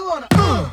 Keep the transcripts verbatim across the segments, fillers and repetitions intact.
you wanna? Uh.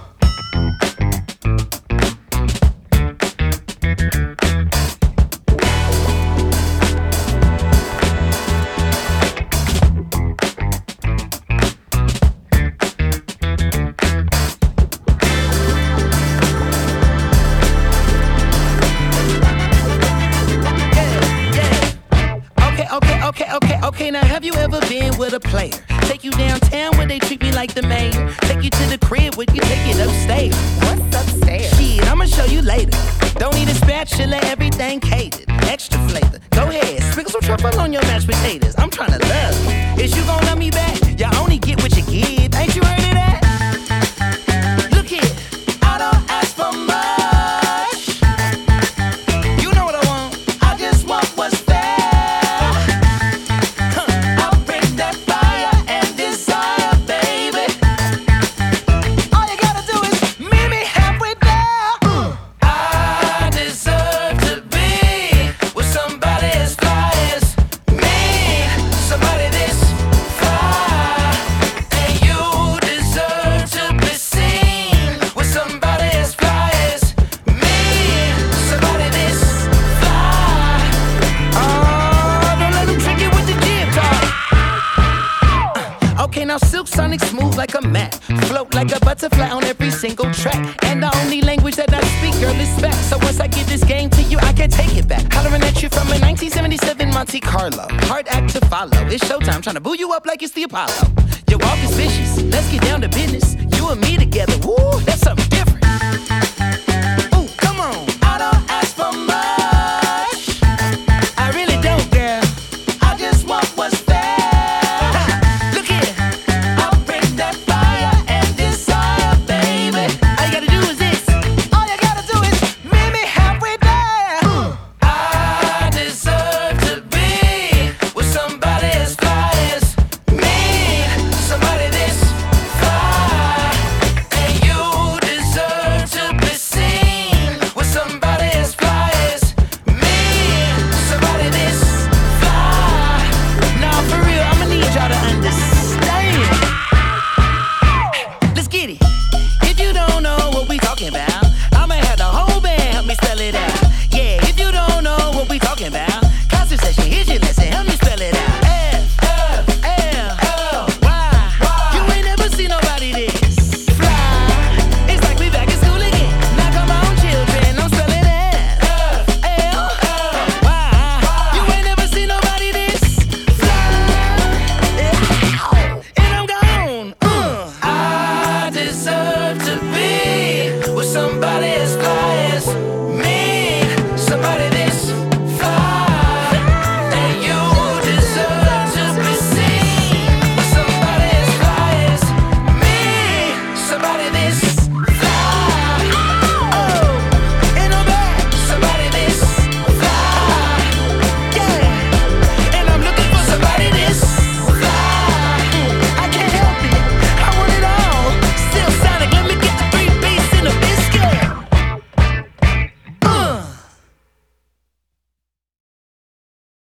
Okay, okay, okay, now have you ever been with a player? Take you downtown where they treat me like the mayor. Take you to the crib where you take it upstairs. What's upstairs? Shit, I'ma show you later. Don't need a spatula, everything catered. Extra flavor, go ahead, sprinkle some truffle on your mashed potatoes. I'm tryna love you. Is you gon' love me back? You only get what you give. Ain't you heard of that? Look here, I don't ask for much. You know what I want, I just want what's fair. Okay, now Silk Sonic smooth like a mat, float like a butterfly on every single track. And the only language that I speak, girl, is back. So once I give this game to you, I can't take it back. Hollering at you from a nineteen seventy-seven Monte Carlo. Hard act to follow. It's showtime, trying to boo you up like it's the Apollo. Your walk is vicious. Let's get down to business.